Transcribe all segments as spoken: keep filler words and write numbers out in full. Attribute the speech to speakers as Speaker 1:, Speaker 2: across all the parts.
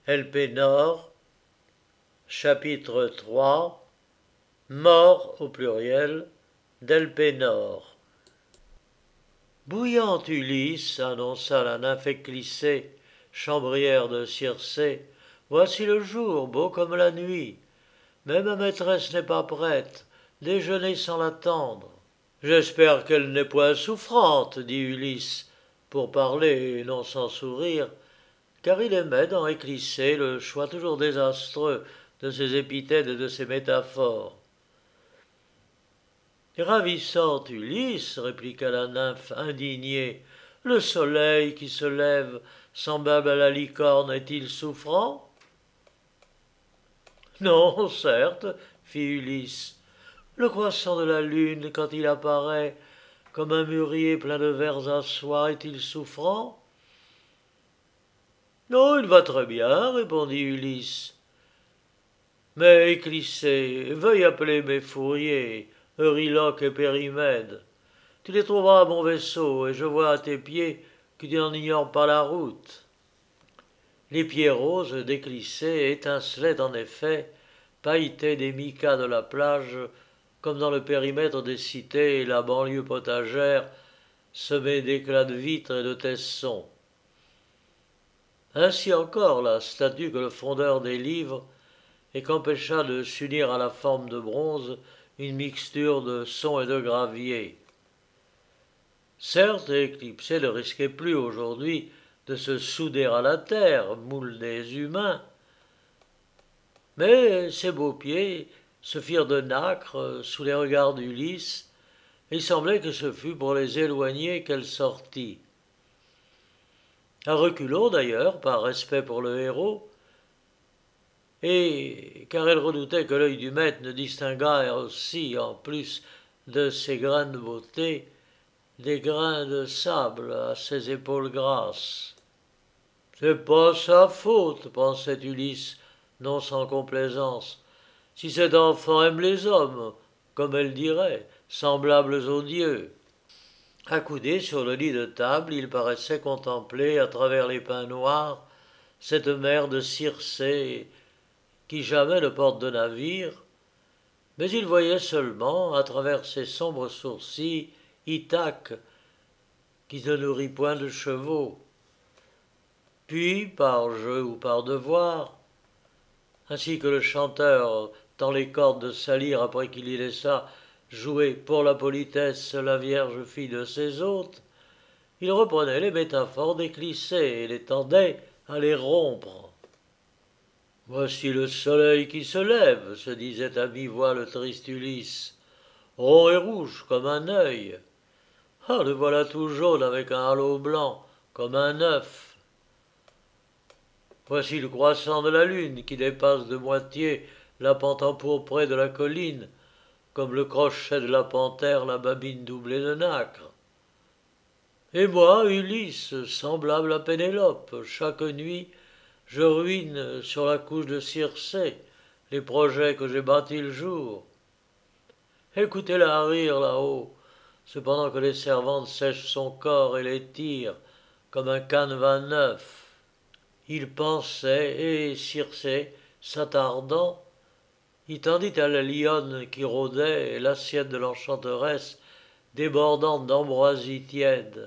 Speaker 1: Elpénor, chapitre trois, mort au pluriel d'Elpénor. Bouillante Ulysse, annonça la nymphe éclissée, chambrière de Circé, voici le jour, beau comme la nuit. Mais ma maîtresse n'est pas prête, déjeuner sans l'attendre. J'espère qu'elle n'est point souffrante, dit Ulysse, pour parler et non sans sourire, car il aimait dans Éclissée le choix toujours désastreux de ses épithètes et de ses métaphores. Ravissante Ulysse, répliqua la nymphe indignée, le soleil qui se lève, semblable à la licorne, est-il souffrant? Non, certes, fit Ulysse. Le croissant de la lune, quand il apparaît, comme un mûrier plein de vers à soie, est-il souffrant? Non, il va très bien, répondit Ulysse. Mais Éclissée, veuille appeler mes fourriers, Euryloque et Périmède. Tu les trouveras à mon vaisseau, et je vois à tes pieds que tu n'en ignores pas la route. Les pieds roses d'Éclissée étincelaient en effet, pailletés des micas de la plage, comme dans le périmètre des cités et la banlieue potagère, semée d'éclats de vitres et de tessons. Ainsi encore la statue que le fondeur des livres et qu'empêcha de s'unir à la forme de bronze une mixture de son et de gravier. Certes, Éclissée ne risquait plus aujourd'hui de se souder à la terre, moule des humains, mais ses beaux pieds se firent de nacre sous les regards d'Ulysse, et il semblait que ce fût pour les éloigner qu'elle sortit. À reculons d'ailleurs, par respect pour le héros, et car elle redoutait que l'œil du maître ne distinguât aussi, en plus de ses grains de beauté, des grains de sable à ses épaules grasses. C'est pas sa faute, pensait Ulysse, non sans complaisance, si cet enfant aime les hommes, comme elle dirait, semblables aux dieux. Accoudé sur le lit de table, il paraissait contempler, à travers les pins noirs, cette mer de Circé qui jamais ne porte de navire, mais il voyait seulement, à travers ses sombres sourcils, Ithaque, qui ne nourrit point de chevaux. Puis, par jeu ou par devoir, ainsi que le chanteur tend les cordes de sa lyre après qu'il y laissa jouer pour la politesse la vierge fille de ses hôtes, il reprenait les métaphores d'Éclissée et les tendait à les rompre. Voici le soleil qui se lève, se disait à mi-voix le triste Ulysse, rond et rouge comme un œil. Ah, le voilà tout jaune avec un halo blanc, comme un œuf. Voici le croissant de la lune qui dépasse de moitié la pente empourprée de la colline, comme le crochet de la panthère la babine doublée de nacre. Et moi, Ulysse, semblable à Pénélope, chaque nuit, je ruine sur la couche de Circé les projets que j'ai bâtis le jour. Écoutez-la rire là-haut, cependant que les servantes sèchent son corps et l'étirent comme un canevas neuf. Il pensait, et Circé, s'attardant, y tendit à la lionne qui rôdait l'assiette de l'enchanteresse débordante d'ambroisie tiède.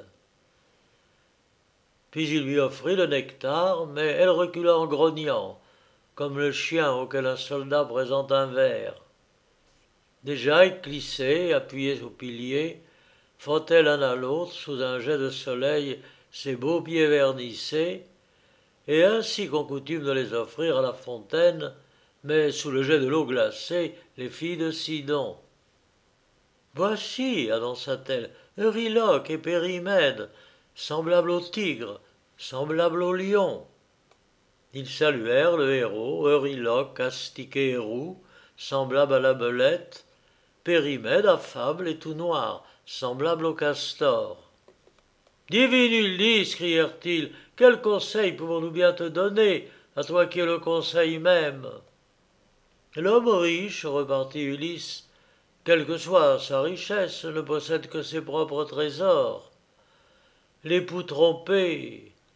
Speaker 1: Puis il lui offrit le nectar, mais elle recula en grognant, comme le chien auquel un soldat présente un verre. Déjà Éclissée, appuyée au pilier, frottait l'un à l'autre sous un jet de soleil ses beaux pieds vernissés, et ainsi qu'ont coutume de les offrir à la fontaine, mais sous le jet de l'eau glacée, les filles de Sidon. Voici, annonça-t-elle, Euryloque et Périmède, semblables au tigre, semblables au lion. Ils saluèrent le héros, Euryloque, astiqué et roux, semblable à la belette, Périmède, affable et tout noir, semblable au castor. Divine Ulysse, crièrent-ils, quel conseil pouvons-nous bien te donner, à toi qui es le conseil même? L'homme riche, repartit Ulysse, quelle que soit sa richesse, ne possède que ses propres trésors. L'époux trompé,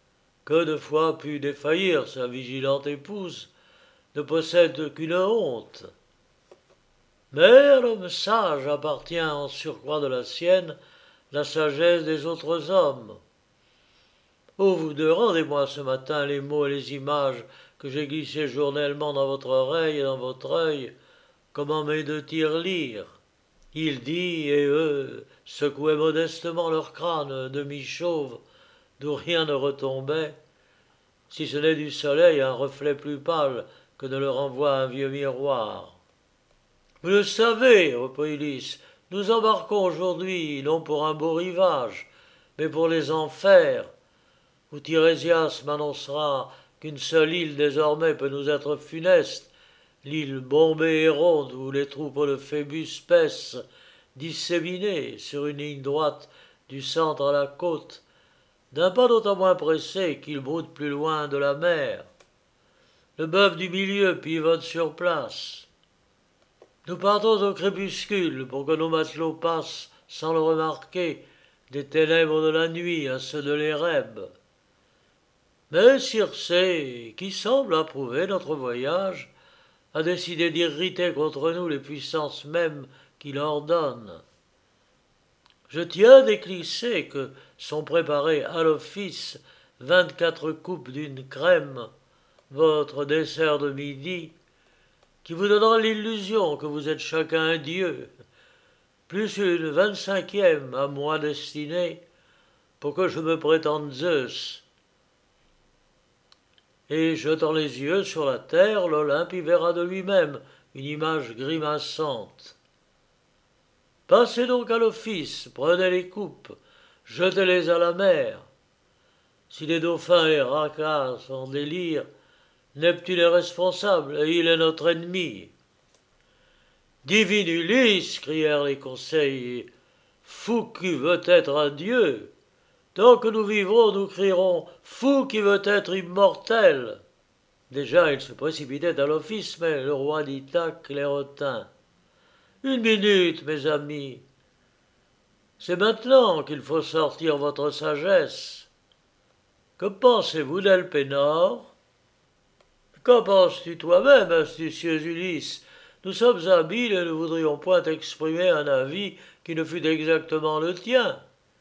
Speaker 1: que de fois put défaillir sa vigilante épouse, ne possède qu'une honte. Mais à l'homme sage appartient en surcroît de la sienne la sagesse des autres hommes. Ô vous deux, rendez-moi ce matin les mots et les images que j'ai glissés journellement dans votre oreille et dans votre œil, comme en mes deux tirelires. Il dit, et eux secouaient modestement leur crâne demi-chauve, d'où rien ne retombait, si ce n'est du soleil un reflet plus pâle que ne le renvoie un vieux miroir. Vous le savez, reprit Ulysse, nous embarquons aujourd'hui non pour un beau rivage, mais pour les enfers, où Tirésias m'annoncera qu'une seule île désormais peut nous être funeste, l'île bombée et ronde où les troupes de Phébus paissent, disséminées sur une ligne droite du centre à la côte, d'un pas d'autant moins pressé qu'il broute plus loin de la mer. Le bœuf du milieu pivote sur place. Nous partons au crépuscule pour que nos matelots passent, sans le remarquer, des ténèbres de la nuit à ceux de l'Érèbe. Mais Circé, qui semble approuver notre voyage, a décidé d'irriter contre nous les puissances mêmes qu'il ordonne. Je tiens d'éclisser que sont préparées à l'office vingt-quatre coupes d'une crème, votre dessert de midi, qui vous donnera l'illusion que vous êtes chacun un dieu, plus une vingt-cinquième à moi destinée, pour que je me prétende Zeus. Et jetant les yeux sur la terre, l'Olympe y verra de lui-même une image grimaçante. Passez donc à l'office, prenez les coupes, jetez-les à la mer. Si les dauphins et les racas sont en délire, Neptune est responsable et il est notre ennemi. Divine Ulysse, crièrent les conseils, fou qui veut être un dieu. Tant que nous vivrons, nous crierons fou qui veut être immortel. Déjà, ils se précipitaient à l'office, mais le roi d'Ithaque les retint. Une minute, mes amis. C'est maintenant qu'il faut sortir votre sagesse. Que pensez-vous d'Elpénor? Qu'en penses-tu toi-même, astucieux Ulysse? Nous sommes habiles et ne voudrions point exprimer un avis qui ne fût exactement le tien.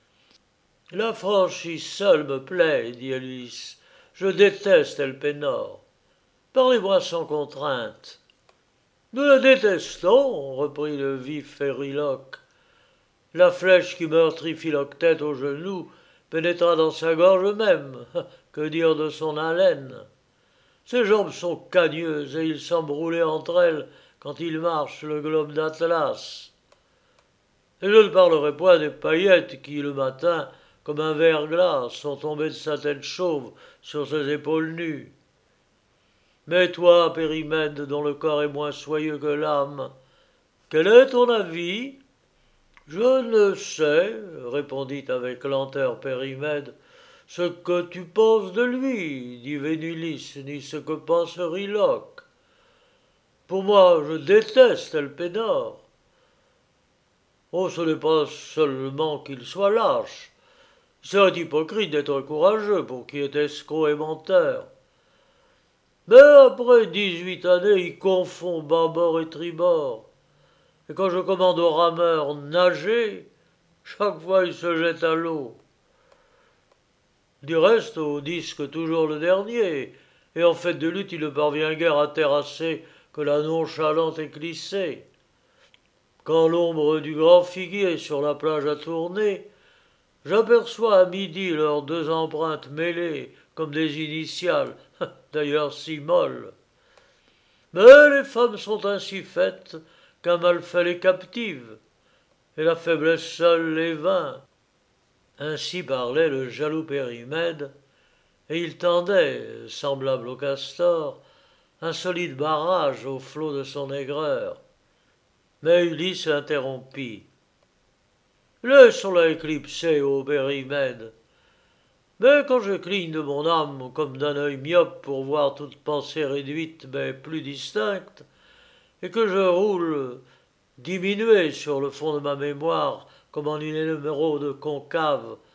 Speaker 1: La franchise seule me plaît, dit Ulysse. Je déteste Elpénor. Parlez-moi sans contrainte. Nous la détestons, reprit le vif Ériloque. La flèche qui meurtrit Philoctète au genou pénétra dans sa gorge même. Que dire de son haleine? Ses jambes sont cagneuses et il semble rouler entre elles quand il marche le globe d'Atlas. Et je ne parlerai point des paillettes qui, le matin, comme un verglas, sont tombées de sa tête chauve sur ses épaules nues. Mais toi, Périmède, dont le corps est moins soyeux que l'âme, quel est ton avis? Je ne sais, répondit avec lenteur Périmède, ce que tu penses de lui, dit Vénulis, ni ce que pense Riloque. Pour moi, je déteste Elpénor. Oh, ce n'est pas seulement qu'il soit lâche. Il serait hypocrite d'être courageux pour qui est escroc et menteur. Mais après dix-huit années, il confond bâbord et tribord. Et quand je commande aux rameurs nager, chaque fois il se jette à l'eau. Du reste, au disque toujours le dernier, et en fait de lutte, il ne parvient guère à terrasser que la nonchalante éclissée. Quand l'ombre du grand figuier sur la plage a tourné, j'aperçois à midi leurs deux empreintes mêlées comme des initiales, d'ailleurs si molles. Mais les femmes sont ainsi faites qu'un mal fait les captive, et la faiblesse seule les vainc. Ainsi parlait le jaloux Périmède, et il tendait, semblable au castor, un solide barrage au flot de son aigreur. Mais Ulysse interrompit. Laissons-la éclipser, ô Périmède. Mais quand je cligne de mon âme comme d'un œil myope pour voir toute pensée réduite mais plus distincte, et que je roule diminué sur le fond de ma mémoire comme en une émeraude concave,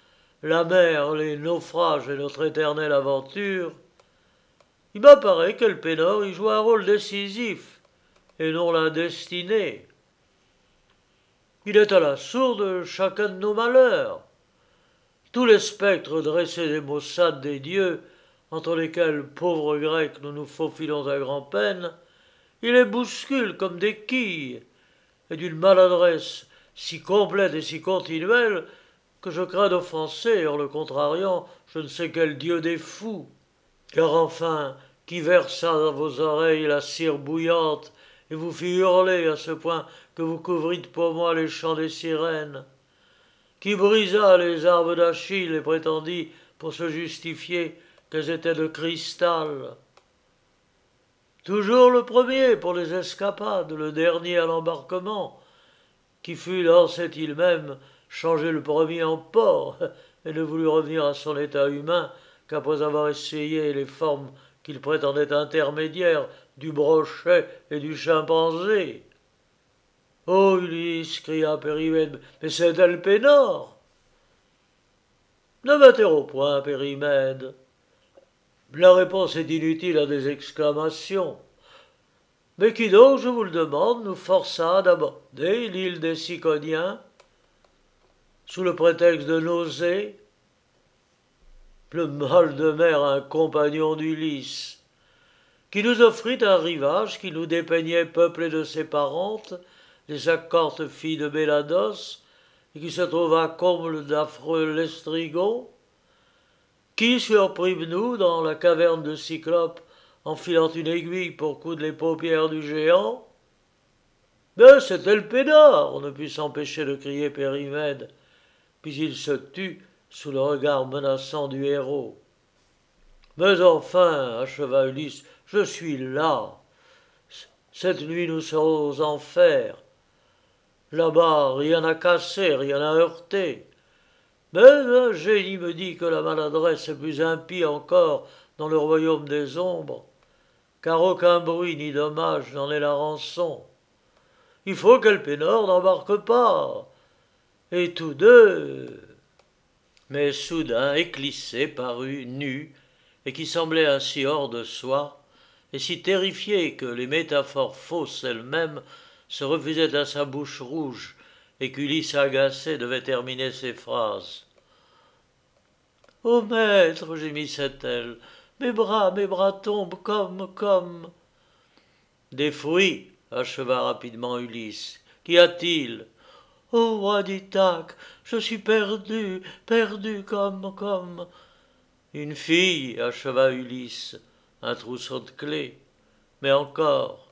Speaker 1: la mer, les naufrages et notre éternelle aventure, il m'apparaît qu'Elpénor y joue un rôle décisif, et non la destinée. Il est à la source de chacun de nos malheurs. Tous les spectres dressés des maussades des dieux, entre lesquels, pauvres Grecs, nous nous faufilons à grand-peine, il les bouscule comme des quilles, et d'une maladresse si complète et si continuelle que je crains d'offenser, en le contrariant, je ne sais quel dieu des fous. Car enfin, qui versa dans vos oreilles la cire bouillante et vous fit hurler à ce point que vous couvrîtes pour moi les chants des sirènes? Qui brisa les arbres d'Achille et prétendit, pour se justifier, qu'elles étaient de cristal? Toujours le premier pour les escapades, le dernier à l'embarquement, qui fut dans cette île même changé le premier en porc, et ne voulut revenir à son état humain qu'après avoir essayé les formes qu'il prétendait intermédiaires du brochet et du chimpanzé. « Oh, Ulysse !» cria Périmède, « mais c'est Elpénor !»« Ne m'interromps point, Périmède. La réponse est inutile à des exclamations. Mais qui donc, je vous le demande, nous força d'aborder l'île des Ciconiens sous le prétexte de nausée? Le mal de mer, un compagnon d'Ulysse, qui nous offrit un rivage qui nous dépeignait peuplé de ses parentes, les accortes filles de Mélados, et qui se trouva comble d'affreux lestrigons? Qui surprîmes-nous dans la caverne de Cyclope, enfilant une aiguille pour coudre les paupières du géant? Mais c'est Elpénor, on ne put s'empêcher de crier Périmède, puis il se tut sous le regard menaçant du héros. Mais enfin, acheva Ulysse, je suis là. Cette nuit nous serons aux enfers. Là-bas, rien n'a cassé, rien n'a heurté. Mais un génie me dit que la maladresse est plus impie encore dans le royaume des ombres, car aucun bruit ni dommage n'en est la rançon. Il faut qu'Elpénor n'embarque pas, et tous deux. Mais soudain Éclissé parut, nu, et qui semblait ainsi hors de soi, et si terrifié que les métaphores fausses elles-mêmes se refusaient à sa bouche rouge, et qu'Ulysse agacé devait terminer ses phrases. « Ô maître, gémissait-elle, mes bras, mes bras tombent comme, comme. » « Des fruits, acheva rapidement Ulysse. Qu'y a-t-il? Ô roi d'Ithaque, je suis perdu, perdu comme, comme. Une fille, acheva Ulysse, un trousseau de clés. Mais encore.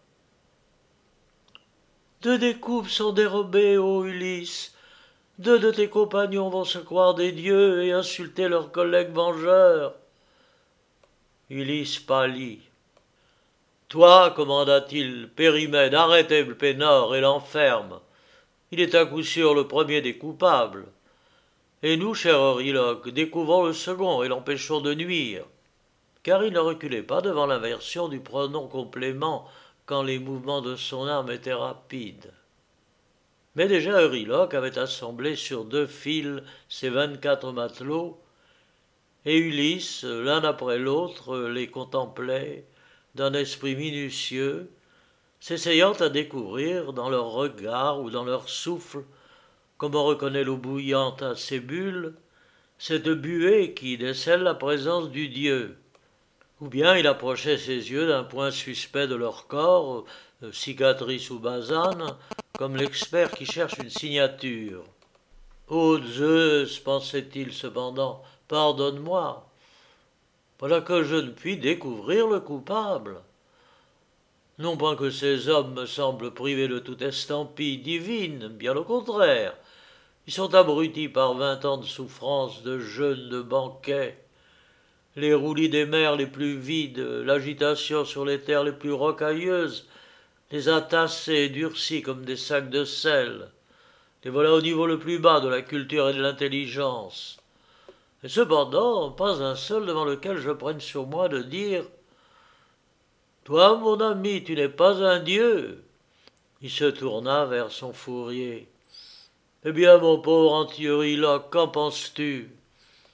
Speaker 1: Deux des coupes sont dérobées, ô Ulysse. Deux de tes compagnons vont se croire des dieux et insulter leurs collègues vengeurs. Ulysse pâlit. Toi, commanda-t-il, Périmède, arrête Elpénor et l'enferme. Il est à coup sûr le premier des coupables. Et nous, cher Euryloque, découvrons le second et l'empêchons de nuire. Car il ne reculait pas devant l'inversion du pronom complément quand les mouvements de son âme étaient rapides. Mais déjà Euryloque avait assemblé sur deux fils ses vingt-quatre matelots, et Ulysse, l'un après l'autre, les contemplait d'un esprit minutieux, s'essayant à découvrir dans leur regard ou dans leur souffle, comme on reconnaît l'eau bouillante à ses bulles, cette buée qui décèle la présence du dieu. Ou bien il approchait ses yeux d'un point suspect de leur corps, cicatrice ou basane, comme l'expert qui cherche une signature. « Ô Zeus, pensait-il cependant, pardonne-moi. Voilà que je ne puis découvrir le coupable. Non point que ces hommes me semblent privés de toute estampille divine, bien au contraire. Ils sont abrutis par vingt ans de souffrance, de jeûnes, de banquets. Les roulis des mers les plus vides, l'agitation sur les terres les plus rocailleuses, les a tassés et durcis comme des sacs de sel. Les voilà au niveau le plus bas de la culture et de l'intelligence. Et cependant, pas un seul devant lequel je prenne sur moi de dire « Toi, mon ami, tu n'es pas un dieu. » Il se tourna vers son fourrier. « Eh bien, mon pauvre anti-Euryloque, qu'en penses-tu?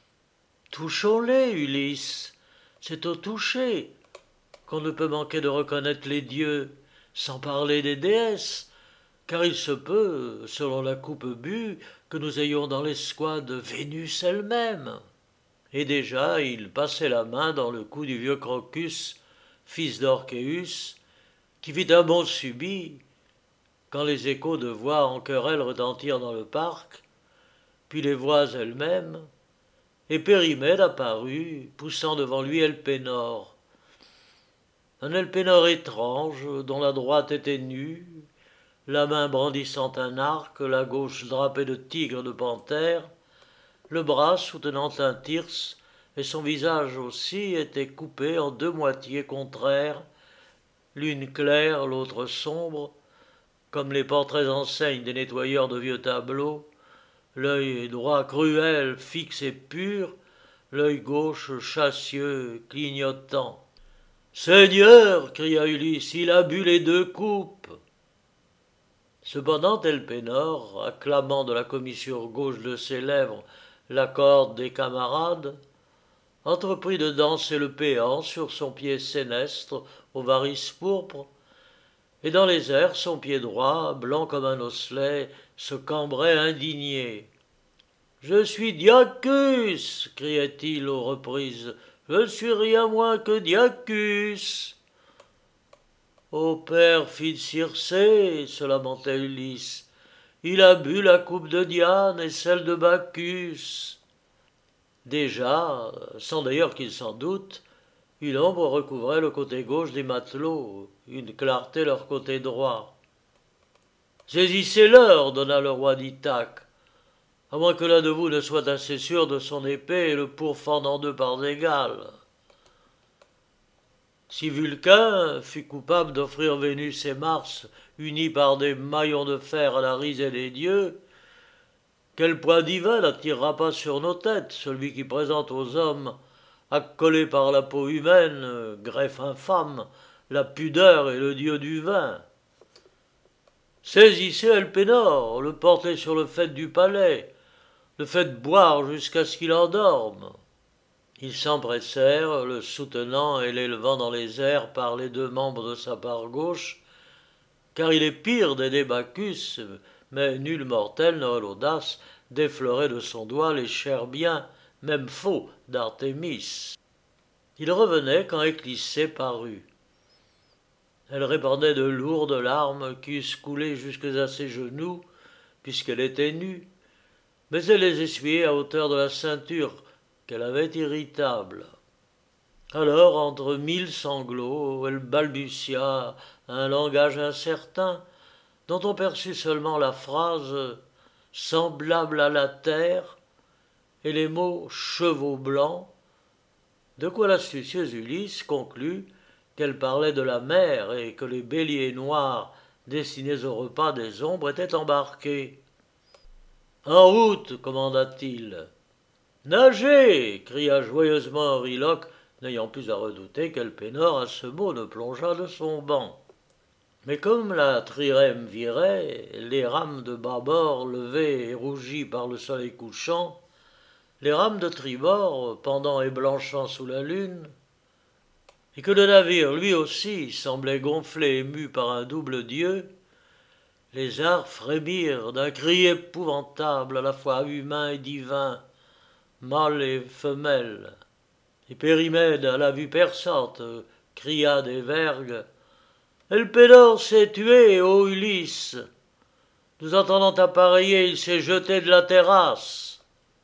Speaker 1: Touchons-les, Ulysse, c'est au toucher qu'on ne peut manquer de reconnaître les dieux, sans parler des déesses, car il se peut, selon la coupe bue, que nous ayons dans l'escouade Vénus elle-même. » Et déjà il passait la main dans le cou du vieux Crocus, fils d'Orchéus, qui fit un bond subit, quand les échos de voix en querelle retentirent dans le parc, puis les voix elles-mêmes, et Périmède apparut, poussant devant lui Elpénor. Un Elpénor étrange, dont la droite était nue, la main brandissant un arc, la gauche drapée de tigre de panthère, le bras soutenant un thyrse, et son visage aussi était coupé en deux moitiés contraires, l'une claire, l'autre sombre, comme les portraits enseignent des nettoyeurs de vieux tableaux, l'œil droit cruel, fixe et pur, l'œil gauche chassieux, clignotant. « Seigneur, cria Ulysse, il a bu les deux coupes. » Cependant Elpénor, acclamant de la commissure gauche de ses lèvres l'accord des camarades, entreprit de danser le péant sur son pied sénestre aux varices pourpres, et dans les airs son pied droit, blanc comme un osselet, se cambrait indigné. « Je suis Diacus, criait-il aux reprises, je suis rien moins que Diacus. Ô père fils Circé, se lamentait Ulysse, il a bu la coupe de Diane et celle de Bacchus. Déjà, sans d'ailleurs qu'il s'en doute, une ombre recouvrait le côté gauche des matelots, une clarté leur côté droit. Saisissez-le, ordonna le roi d'Ithaque, à moins que l'un de vous ne soit assez sûr de son épée et le pourfend en deux parts égales. Si Vulcain fut coupable d'offrir Vénus et Mars unis par des maillons de fer à la risée des dieux, quel poids divin n'attirera pas sur nos têtes celui qui présente aux hommes, accolé par la peau humaine, greffe infâme, la pudeur et le dieu du vin. Saisissez Elpénor, le portez sur le faîte du palais, le faites boire jusqu'à ce qu'il endorme. Ils s'empressèrent, le soutenant et l'élevant dans les airs par les deux membres de sa part gauche, car il est pire d'aider Bacchus, mais nul mortel n'aurait l'audace d'effleurer de son doigt les chers biens, même faux, d'Artémis. Il revenait quand Éclissée parut. Elle répandait de lourdes larmes qui eussent coulé jusque à ses genoux, puisqu'elle était nue, mais elle les essuyait à hauteur de la ceinture, qu'elle avait irritable. Alors, entre mille sanglots, elle balbutia un langage incertain, dont on perçut seulement la phrase « semblable à la terre » et les mots « chevaux blancs », de quoi l'astucieuse Ulysse conclut qu'elle parlait de la mer et que les béliers noirs destinés au repas des ombres étaient embarqués. « En route !» commanda-t-il. « Nagez !» cria joyeusement Auriloque, n'ayant plus à redouter qu'Elpénor à ce mot ne plongeât de son banc. Mais comme la trirème virait, les rames de bâbord levées et rougies par le soleil couchant, les rames de tribord pendant et blanchant sous la lune, et que le navire lui aussi semblait gonflé et mu par un double dieu, les arts frémirent d'un cri épouvantable à la fois humain et divin, mâle et femelle. Et Périmède, à la vue perçante, cria des vergues « Elpénor s'est tué, ô Ulysse ! Nous entendant appareiller, il s'est jeté de la terrasse. »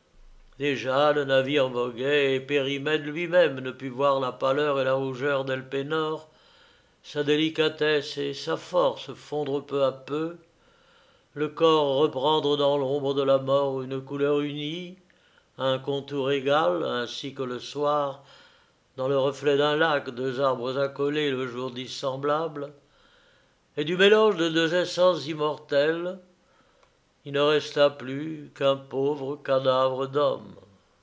Speaker 1: Déjà le navire voguait, et Périmède lui-même ne put voir la pâleur et la rougeur d'Elpénor, sa délicatesse et sa force fondre peu à peu, le corps reprendre dans l'ombre de la mort une couleur unie, un contour égal, ainsi que le soir, dans le reflet d'un lac, deux arbres accolés, le jour dissemblable, et du mélange de deux essences immortelles, il ne resta plus qu'un pauvre cadavre d'homme.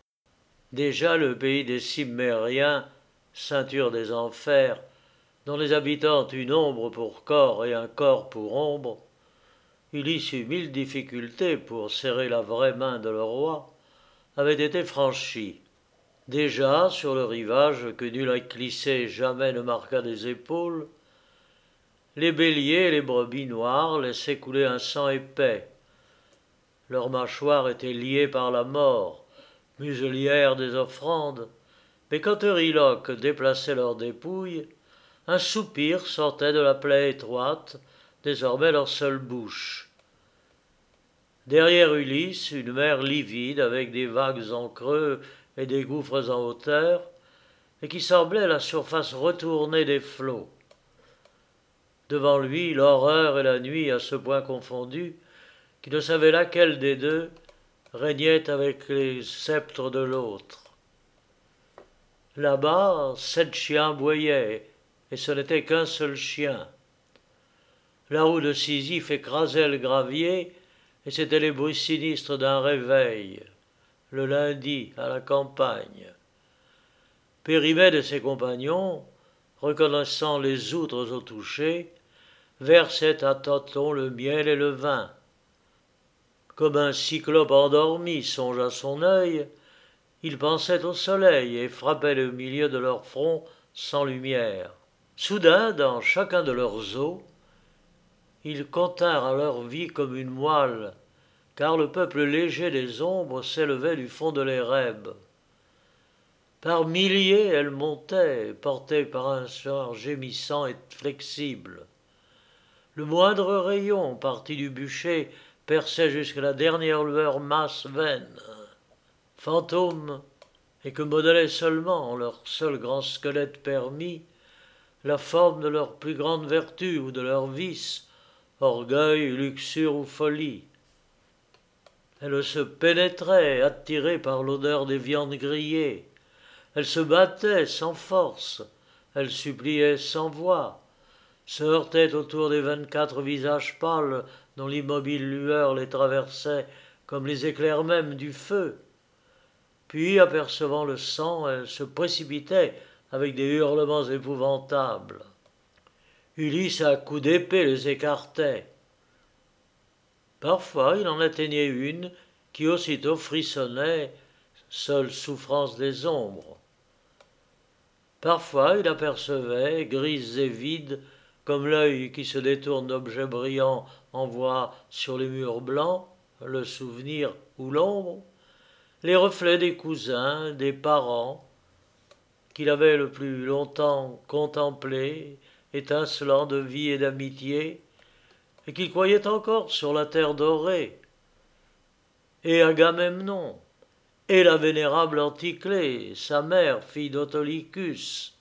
Speaker 1: Déjà le pays des Cimmériens, ceinture des enfers, dont les habitants ont une ombre pour corps et un corps pour ombre, Ulysse eut mille difficultés pour serrer la vraie main de leur roi, avait été franchi. Déjà, sur le rivage que nul éclissé jamais ne marqua des épaules, les béliers et les brebis noires laissaient couler un sang épais. Leurs mâchoires étaient liées par la mort, muselières des offrandes, mais quand Euryloque déplaçait leurs dépouilles, un soupir sortait de la plaie étroite, désormais leur seule bouche. Derrière Ulysse, une mer livide avec des vagues en creux et des gouffres en hauteur, et qui semblait la surface retournée des flots. Devant lui, l'horreur et la nuit à ce point confondues, qui ne savait laquelle des deux régnait avec les sceptres de l'autre. Là-bas, sept chiens aboyaient, et ce n'était qu'un seul chien. La roue de Sisyphe écrasait le gravier, et c'étaient les bruits sinistres d'un réveil, le lundi à la campagne. Périmède et ses compagnons, reconnaissant les outres au toucher, versaient à tâtons le miel et le vin. Comme un cyclope endormi songe à son œil, ils pensaient au soleil et frappaient le milieu de leur front sans lumière. Soudain, dans chacun de leurs os, ils continrent à leur vie comme une moelle, car le peuple léger des ombres s'élevait du fond de l'Érèbe. Par milliers elles montaient, portées par un char gémissant et flexible. Le moindre rayon, parti du bûcher, perçait jusqu'à la dernière lueur masse vaine. Fantômes, et que modelait seulement, leur seul grand squelette permis, la forme de leur plus grande vertu ou de leur vice, orgueil, luxure ou folie. Elles se pénétraient, attirées par l'odeur des viandes grillées. Elles se battaient sans force, elles suppliaient sans voix, se heurtaient autour des vingt-quatre visages pâles dont l'immobile lueur les traversait comme les éclairs mêmes du feu. Puis, apercevant le sang, elles se précipitaient avec des hurlements épouvantables. Ulysse à coups d'épée les écartait. Parfois il en atteignait une qui aussitôt frissonnait, seule souffrance des ombres. Parfois il apercevait, grises et vides, comme l'œil qui se détourne d'objets brillants envoie sur les murs blancs, le souvenir ou l'ombre, les reflets des cousins, des parents, qu'il avait le plus longtemps contemplés, étincelants de vie et d'amitié, et qu'il croyait encore sur la terre dorée, et Agamemnon, et la vénérable Anticlée, sa mère, fille d'Autolycus.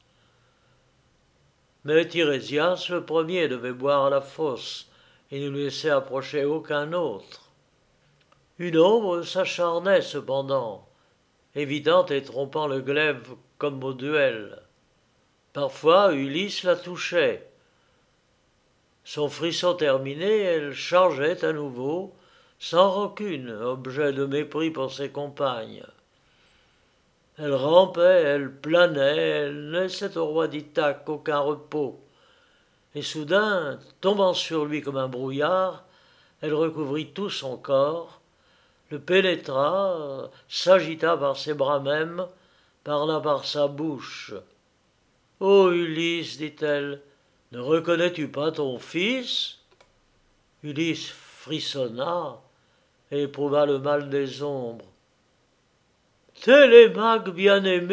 Speaker 1: Mais Tirésias, le premier, devait boire à la fosse, et ne lui laissait approcher aucun autre. Une ombre s'acharnait cependant, évitant et trompant le glaive comme au duel. Parfois Ulysse la touchait. Son frisson terminé, elle chargeait à nouveau, sans rancune, objet de mépris pour ses compagnes. Elle rampait, elle planait, elle ne laissait au roi d'Ithaque aucun repos. Et soudain, tombant sur lui comme un brouillard, elle recouvrit tout son corps, le pénétra, s'agita par ses bras mêmes, parla par sa bouche. « Ô Ulysse, dit-elle, ne reconnais-tu pas ton fils ?» Ulysse frissonna et éprouva le mal des ombres. « Télémaque bien-aimé »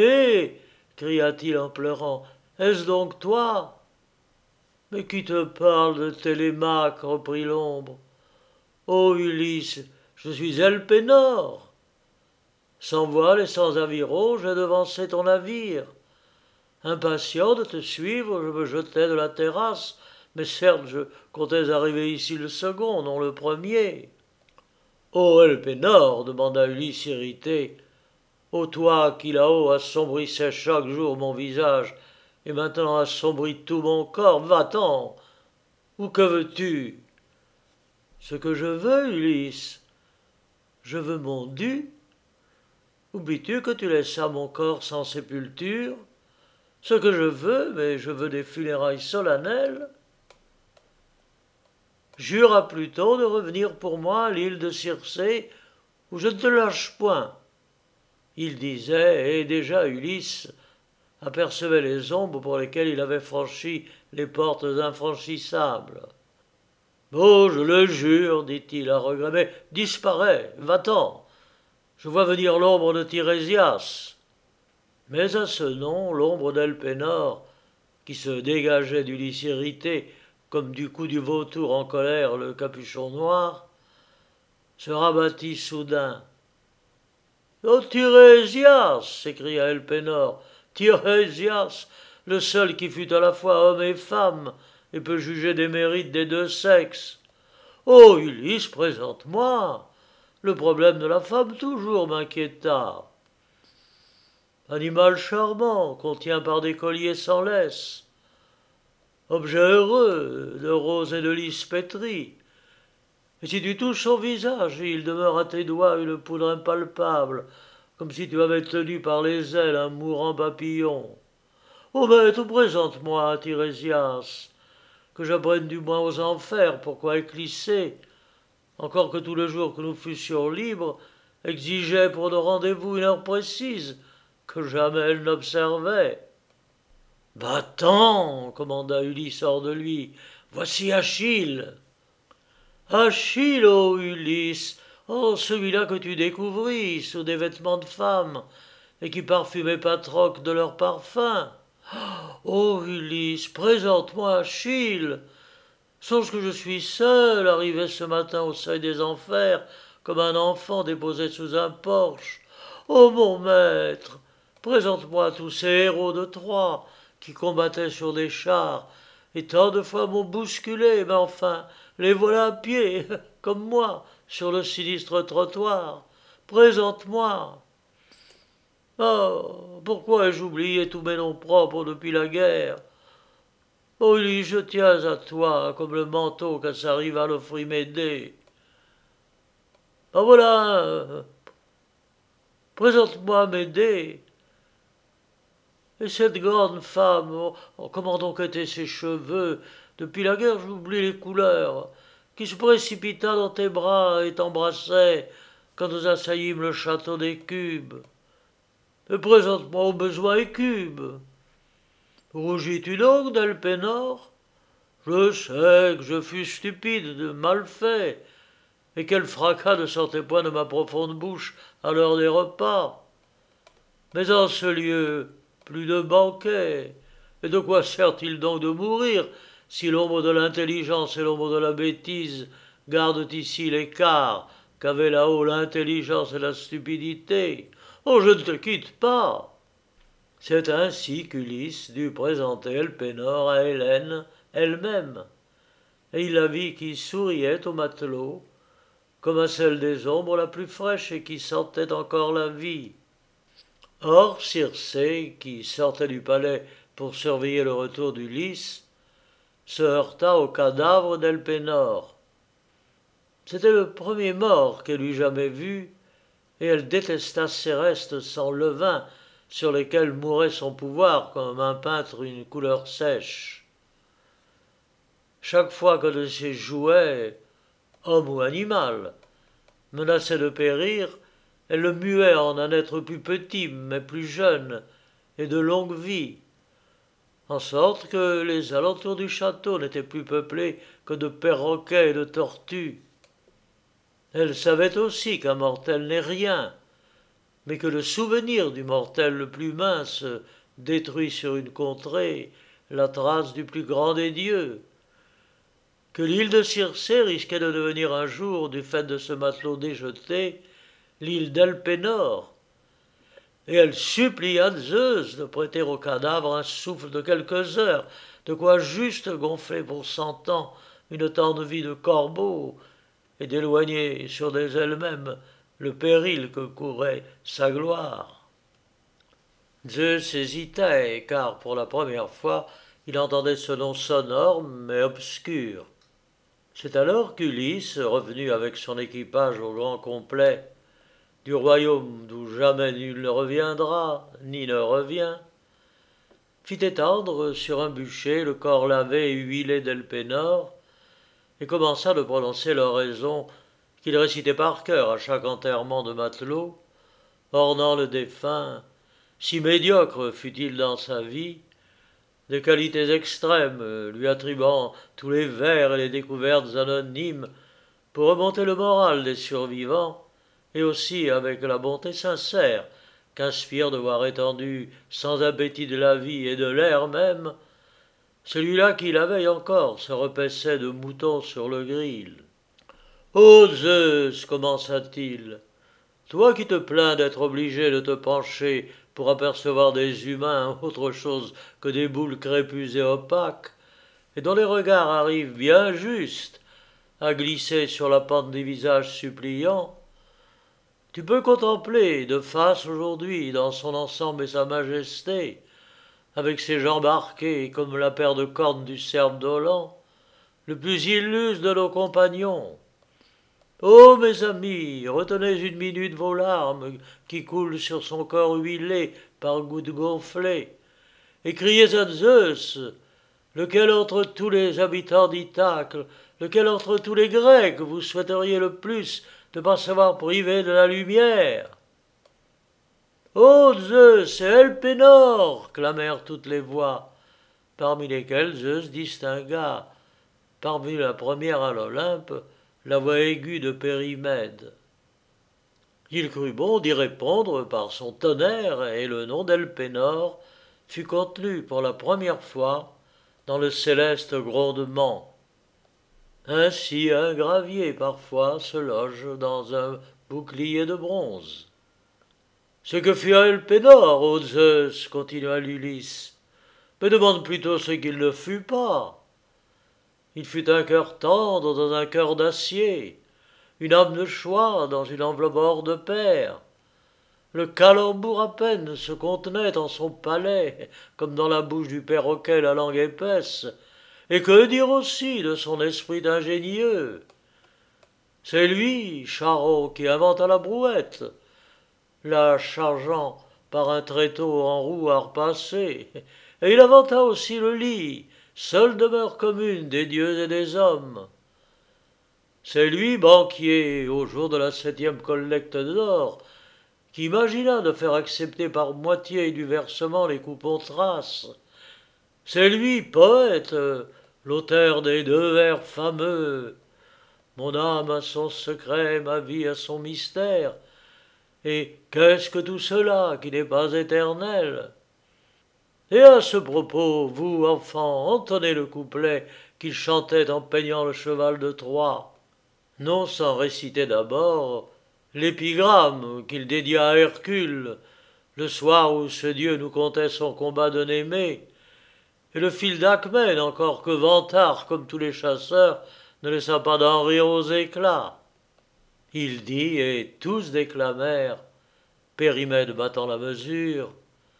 Speaker 1: cria-t-il en pleurant, « est-ce donc toi ?»« Mais qui te parle de Télémaque » reprit l'ombre. « Ô Ulysse, je suis Elpénor. Sans voile et sans aviron, j'ai devancé ton navire. Impatient de te suivre, je me jetai de la terrasse, mais certes je comptais arriver ici le second, non le premier. »« Ô Elpénor, demanda Ulysse irrité, ô toi qui là-haut assombrissais chaque jour mon visage, et maintenant assombris tout mon corps, va-t'en. Ou que veux-tu ?»« Ce que je veux, Ulysse, je veux mon dû. Oublies-tu que tu laissas mon corps sans sépulture ? Ce que je veux, mais je veux des funérailles solennelles. Jure à Pluton de revenir pour moi à l'île de Circé, où je ne te lâche point. il disait, et déjà Ulysse apercevait les ombres pour lesquelles il avait franchi les portes infranchissables. « Oh, je le jure, dit-il à regret, mais disparais, va-t'en. Je vois venir l'ombre de Tirésias. » Mais à ce nom, l'ombre d'Elpénor, qui se dégageait d'Ulysse irrité, comme du coup du vautour en colère le capuchon noir, se rabattit soudain. « Oh, Tirésias » s'écria Elpénor, « Tirésias, le seul qui fut à la fois homme et femme, et peut juger des mérites des deux sexes. Oh, Ulysse, présente-moi. Le problème de la femme toujours m'inquiéta. Animal charmant, qu'on tient par des colliers sans laisse. Objet heureux, de rose et de lys pétri. Et si tu touches son visage, il demeure à tes doigts une poudre impalpable, comme si tu avais tenu par les ailes un mourant papillon. Ô maître, présente-moi, Tirésias, que j'apprenne du moins aux enfers pourquoi Éclissé, encore que tout le jour que nous fussions libres, exigeait pour nos rendez-vous une heure précise, que jamais elle n'observait. « Va-t'en » commanda Ulysse hors de lui, « voici Achille. »« Achille, ô Ulysse, oh celui-là que tu découvris sous des vêtements de femme, et qui parfumait Patrocle de leur parfum. Ô Ulysse, présente-moi Achille. Songe que je suis seul, arrivé ce matin au seuil des enfers, comme un enfant déposé sous un porche. Ô mon maître, présente-moi tous ces héros de Troie qui combattaient sur des chars, et tant de fois m'ont bousculé, mais enfin, les voilà à pied, comme moi, sur le sinistre trottoir. Présente-moi. Oh, pourquoi ai-je oublié tous mes noms propres depuis la guerre? Oh, Ulysse, je tiens à toi comme le manteau qu'à sa rivale offrit Médée. Ben voilà, présente-moi Médée. Et cette grande femme, oh, comment donc étaient ses cheveux? Depuis la guerre, j'oublie les couleurs, qui se précipita dans tes bras et t'embrassait quand nous assaillîmes le château des Cubes. Et présente-moi au besoin Écube. Rougis-tu donc d'Elpénor? Je sais que je fus stupide, mal fait, et quel fracas ne sortait point de ma profonde bouche à l'heure des repas. Mais en ce lieu, plus de banquets, et de quoi sert-il donc de mourir si l'ombre de l'intelligence et l'ombre de la bêtise gardent ici l'écart qu'avaient là-haut l'intelligence et la stupidité? Oh, je ne te quitte pas. C'est ainsi qu'Ulysse dut présenter Elpénor à Hélène elle-même, et il la vit qui souriait au matelot, comme à celle des ombres la plus fraîche et qui sentait encore la vie. Or Circé, qui sortait du palais pour surveiller le retour d'Ulysse, se heurta au cadavre d'Elpénor. C'était le premier mort qu'elle eût jamais vu, et elle détesta ces restes sans levain sur lesquels mourait son pouvoir comme un peintre une couleur sèche. Chaque fois que de ses jouets, homme ou animal, menaçait de périr, elle le muait en un être plus petit mais plus jeune et de longue vie, en sorte que les alentours du château n'étaient plus peuplés que de perroquets et de tortues. Elle savait aussi qu'un mortel n'est rien, mais que le souvenir du mortel le plus mince détruit sur une contrée la trace du plus grand des dieux, que l'île de Circé risquait de devenir un jour, du fait de ce matelot déjeté, l'île d'Elpénor, et elle supplia Zeus de prêter au cadavre un souffle de quelques heures, de quoi juste gonfler pour cent ans une tendre vie de corbeau, et d'éloigner sur des ailes mêmes le péril que courait sa gloire. Zeus hésitait, car pour la première fois il entendait ce nom sonore mais obscur. C'est alors qu'Ulysse, revenu avec son équipage au grand complet, du royaume d'où jamais nul ne reviendra, ni ne revient, fit étendre sur un bûcher le corps lavé et huilé d'Elpénor, et commença de prononcer l'oraison qu'il récitait par cœur à chaque enterrement de matelot, ornant le défunt, si médiocre fut-il dans sa vie, des qualités extrêmes, lui attribuant tous les vers et les découvertes anonymes pour remonter le moral des survivants, et aussi avec la bonté sincère qu'inspire de voir étendu, sans appétit de la vie et de l'air même, celui-là qui la veille encore se repaissait de moutons sur le grill. Ô Zeus, commença-t-il, toi qui te plains d'être obligé de te pencher pour apercevoir des humains autre chose que des boules crépus et opaques, et dont les regards arrivent bien justes à glisser sur la pente des visages suppliants, tu peux contempler de face aujourd'hui dans son ensemble et sa majesté, avec ses jambes arquées comme la paire de cornes du cerf dolent, le plus illustre de nos compagnons. Ô mes amis, retenez une minute vos larmes qui coulent sur son corps huilé par gouttes gonflées, et criez à Zeus, lequel entre tous les habitants d'Ithaque, lequel entre tous les Grecs vous souhaiteriez le plus de pas savoir priver de la lumière. Ô Zeus et Elpénor, clamèrent toutes les voix, parmi lesquelles Zeus distingua, parmi la première à l'Olympe, la voix aiguë de Périmède. Il crut bon d'y répondre par son tonnerre, et le nom d'Elpénor fut contenu pour la première fois dans le céleste grondement. Ainsi un gravier parfois se loge dans un bouclier de bronze. Ce que fut Elpénor, ô Zeus, continua l'Ulysse, mais demande plutôt ce qu'il ne fut pas. Il fut un cœur tendre dans un cœur d'acier, une âme de choix dans une enveloppe hors de pair. Le calembour à peine se contenait en son palais, comme dans la bouche du perroquet la langue épaisse, et que dire aussi de son esprit ingénieux? C'est lui, Charon, qui inventa la brouette, la chargeant par un tréteau en roue à repasser, et il inventa aussi le lit, seule demeure commune des dieux et des hommes. C'est lui, banquier, au jour de la septième collecte d'or, qui imagina de faire accepter par moitié du versement les coupons traces. C'est lui, poète, l'auteur des deux vers fameux. Mon âme a son secret, ma vie a son mystère. Et qu'est-ce que tout cela qui n'est pas éternel? Et à ce propos, vous, enfants, entonnez le couplet qu'il chantait en peignant le cheval de Troie, non sans réciter d'abord l'épigramme qu'il dédia à Hercule, le soir où ce dieu nous contait son combat de Némée, et le fil d'Acmène, encore que vantard comme tous les chasseurs, ne laissa pas d'en rire aux éclats. Il dit, et tous déclamèrent, Périmède battant la mesure,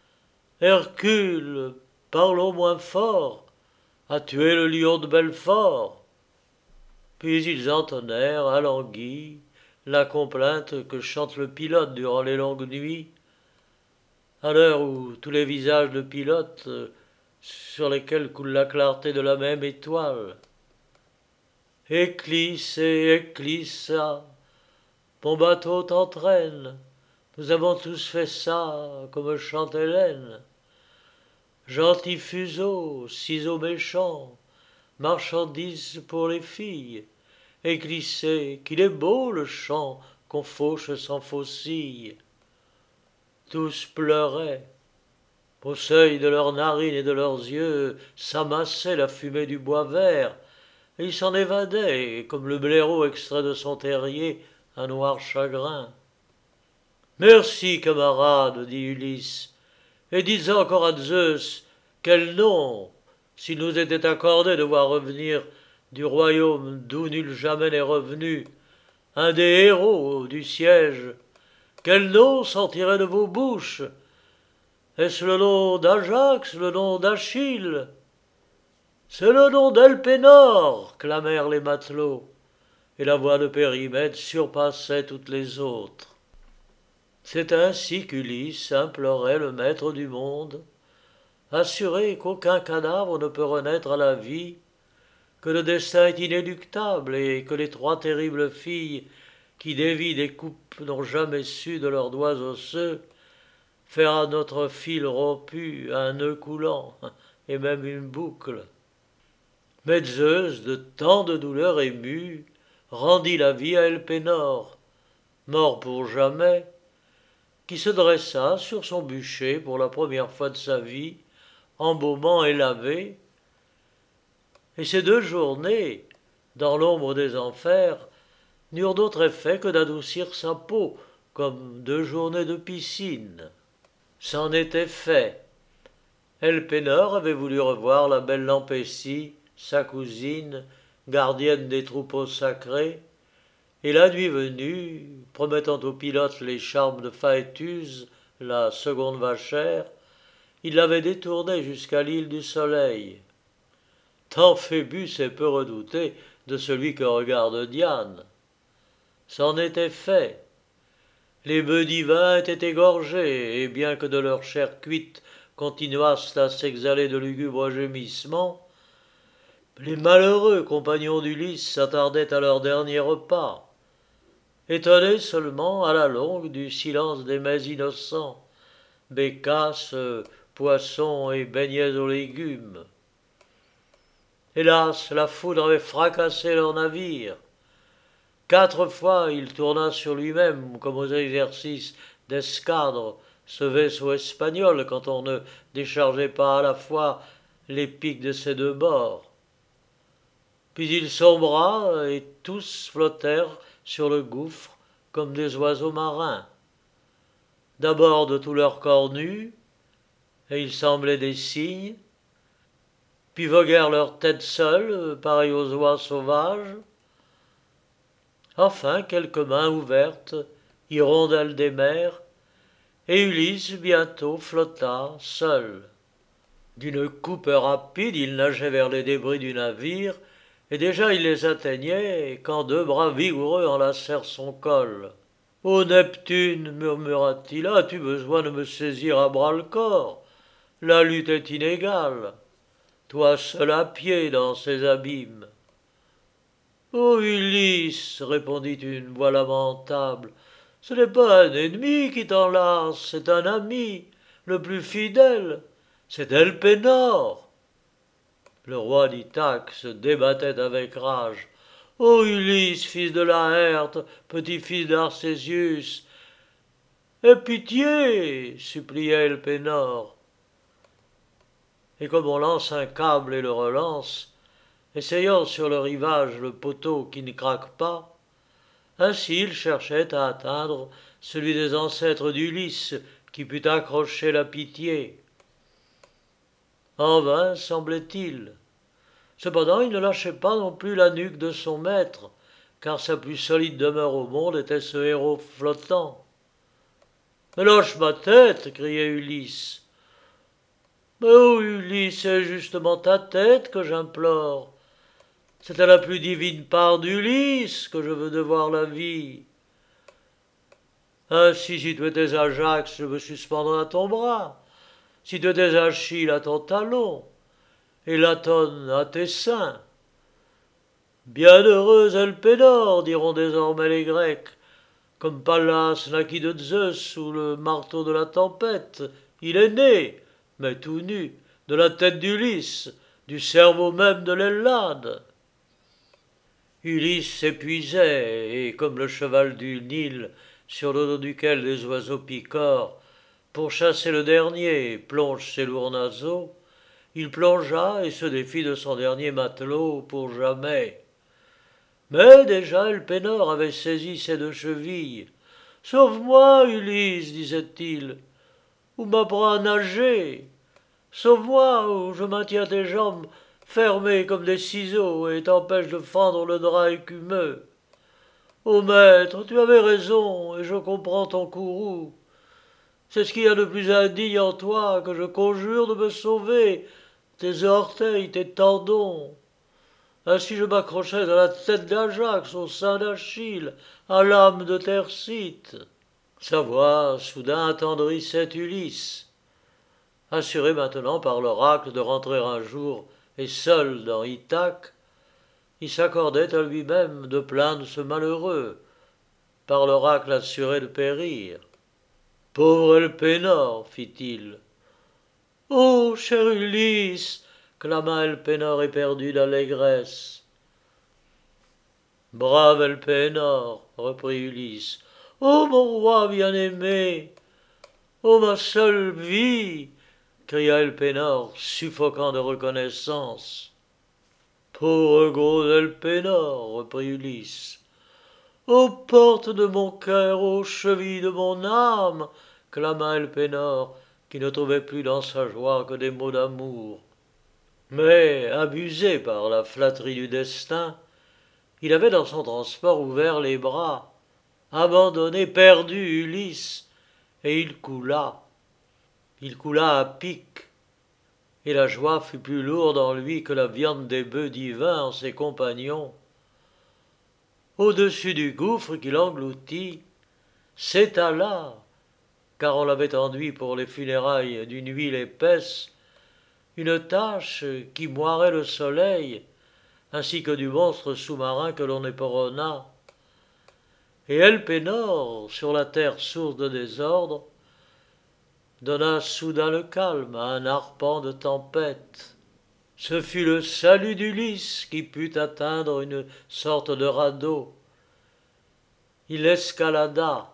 Speaker 1: Hercule, parlons moins fort, a tué le lion de Belfort. Puis ils entonnèrent, alanguis, la complainte que chante le pilote durant les longues nuits, à l'heure où tous les visages de pilotes, sur lesquels coule la clarté de la même étoile. Éclisse et éclissa, mon bateau t'entraîne, nous avons tous fait ça, comme chante Hélène. Gentil fuseau, ciseaux méchants, marchandises pour les filles, et glissez, qu'il est beau le chant qu'on fauche sans faucille. Tous pleuraient. Au seuil de leurs narines et de leurs yeux s'amassait la fumée du bois vert, et ils s'en évadaient, comme le blaireau extrait de son terrier un noir chagrin. Merci, camarades, dit Ulysse, et dites encore à Zeus quel nom, s'il nous était accordé de voir revenir du royaume d'où nul jamais n'est revenu, un des héros du siège, quel nom sortirait de vos bouches? Est-ce le nom d'Ajax, le nom d'Achille? C'est le nom d'Elpénor, clamèrent les matelots, et la voix de Périmède surpassait toutes les autres. C'est ainsi qu'Ulysse implorait le maître du monde, assuré qu'aucun cadavre ne peut renaître à la vie, que le destin est inéluctable et que les trois terribles filles qui dévient des coupes n'ont jamais su de leurs doigts osseux faire à notre fil rompu un nœud coulant et même une boucle. Mais Zeus, de tant de douleurs ému, rendit la vie à Elpénor, mort pour jamais, qui se dressa sur son bûcher pour la première fois de sa vie, embaumant et lavé, et ces deux journées, dans l'ombre des enfers, n'eurent d'autre effet que d'adoucir sa peau, comme deux journées de piscine. C'en était fait. Elpénor avait voulu revoir la belle Lampécie, sa cousine, gardienne des troupeaux sacrés, et la nuit venue, promettant au pilote les charmes de Phaétuse, la seconde vachère, il l'avait détournée jusqu'à l'île du Soleil. Tant Phébus est peu redouté de celui que regarde Diane. C'en était fait. Les bœufs divins étaient égorgés, et bien que de leur chair cuite continuassent à s'exhaler de lugubres gémissements, les malheureux compagnons d'Ulysse s'attardaient à leur dernier repas, étonnés seulement à la longue du silence des mets innocents, bécasses, poissons et beignets aux légumes. Hélas, la foudre avait fracassé leur navire. Quatre fois il tourna sur lui-même, comme aux exercices d'escadre, ce vaisseau espagnol, quand on ne déchargeait pas à la fois les pics de ses deux bords. Puis il sombra, et tous flottèrent sur le gouffre comme des oiseaux marins. D'abord de tout leur corps nu, et ils semblaient des cygnes, puis voguèrent leurs têtes seules, pareilles aux oies sauvages. Enfin, quelques mains ouvertes, hirondelles des mers, et Ulysse bientôt flotta seul. D'une coupe rapide, il nageait vers les débris du navire, et déjà il les atteignait, quand deux bras vigoureux enlacèrent son col. « Ô Neptune, murmura-t-il, as-tu besoin de me saisir à bras-le-corps? La lutte est inégale. Toi seul à pied dans ces abîmes. » « Ô Ulysse, répondit une voix lamentable, ce n'est pas un ennemi qui t'enlace, c'est un ami, le plus fidèle, c'est Elpénor. » Le roi d'Ithaque se débattait avec rage. « Ô Ulysse, fils de Laërte, petit-fils d'Arcésius, aie pitié, suppliait Elpénor. Et comme on lance un câble et le relance, essayant sur le rivage le poteau qui ne craque pas, ainsi il cherchait à atteindre celui des ancêtres d'Ulysse qui put accrocher la pitié. En vain, semblait-il. Cependant, il ne lâchait pas non plus la nuque de son maître, car sa plus solide demeure au monde était ce héros flottant. « Mais lâche ma tête !» criait Ulysse. « Mais ô Ulysse, c'est justement ta tête que j'implore. C'est à la plus divine part d'Ulysse que je veux devoir la vie. Ainsi, si tu étais Ajax, je me suspendrais à ton bras, si tu étais Achille à ton talon, et Latone à tes seins. Bienheureux Elpénor, diront désormais les Grecs, comme Pallas naquit de Zeus sous le marteau de la tempête, il est né, mais tout nu, de la tête d'Ulysse, du cerveau même de l'Ellade. » Ulysse s'épuisait, et comme le cheval du Nil, sur le dos duquel les oiseaux picorent, pour chasser le dernier, plonge ses lourds naseaux, il plongea et se défit de son dernier matelot pour jamais. Mais déjà Elpénor avait saisi ses deux chevilles. « Sauve-moi, Ulysse, disait-il, ou m'apprends à nager. Sauve-moi, ou je maintiens tes jambes fermées comme des ciseaux et t'empêche de fendre le drap écumeux. Ô maître, tu avais raison, et je comprends ton courroux. C'est ce qu'il y a de plus indigne en toi, que je conjure de me sauver, tes orteils, tes tendons. Ainsi je m'accrochais à la tête d'Ajax, au sein d'Achille, à l'âme de Thersites. » Sa voix soudain attendrissait Ulysse. Assuré maintenant par l'oracle de rentrer un jour et seul dans Ithaque, il s'accordait à lui-même de plaindre ce malheureux, par l'oracle assuré de périr. « Pauvre Elpénor, fit-il. « Oh, cher Ulysse, clama Elpénor éperdu d'allégresse. « Brave Elpénor, reprit Ulysse. « Ô mon roi bien-aimé, ô ma seule vie, cria Elpénor, suffoquant de reconnaissance. « Pauvre gros Elpénor, reprit Ulysse. « Ô porte de mon cœur, ô cheville de mon âme, clama Elpénor, qui ne trouvait plus dans sa joie que des mots d'amour. Mais, abusé par la flatterie du destin, il avait dans son transport ouvert les bras, abandonné, perdu Ulysse, et il coula. Il coula à pic, et la joie fut plus lourde en lui que la viande des bœufs divins en ses compagnons. Au-dessus du gouffre qui l'engloutit, s'étala, car on l'avait enduit pour les funérailles d'une huile épaisse, une tache qui moirait le soleil, ainsi que du monstre sous-marin que l'on éperonna. Et Elpénor, sur la terre source de désordre, donna soudain le calme à un arpent de tempête. Ce fut le salut d'Ulysse qui put atteindre une sorte de radeau. Il escalada,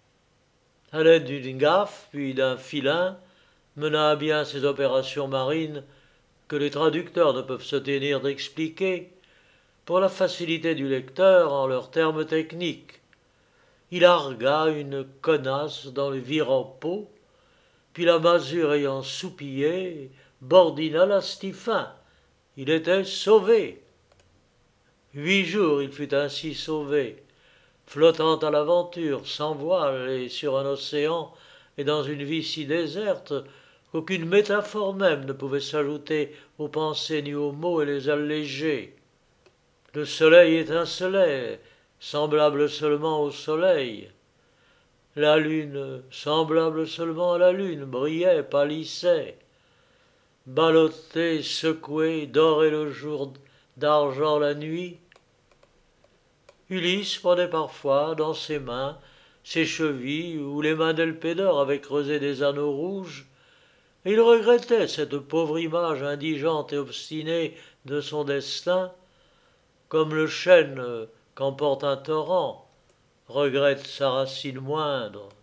Speaker 1: à l'aide d'une gaffe puis d'un filin, mena à bien ces opérations marines que les traducteurs ne peuvent se tenir d'expliquer, pour la facilité du lecteur en leurs termes techniques. Il argua une connasse dans le vireau, puis la masure ayant soupillé, bordina l'astifin. Il était sauvé. Huit jours il fut ainsi sauvé, flottant à l'aventure, sans voile et sur un océan, et dans une vie si déserte qu'aucune métaphore même ne pouvait s'ajouter aux pensées ni aux mots et les alléger. Le soleil étincelait, semblable seulement au soleil. La lune, semblable seulement à la lune, brillait, pâlissait. Ballotté, secoué, doré le jour, d'argent la nuit. Ulysse prenait parfois dans ses mains ses chevilles où les mains d'Elpénor avaient creusé des anneaux rouges, et il regrettait cette pauvre image indigente et obstinée de son destin, comme le chêne qu'emporte un torrent regrette sa racine moindre.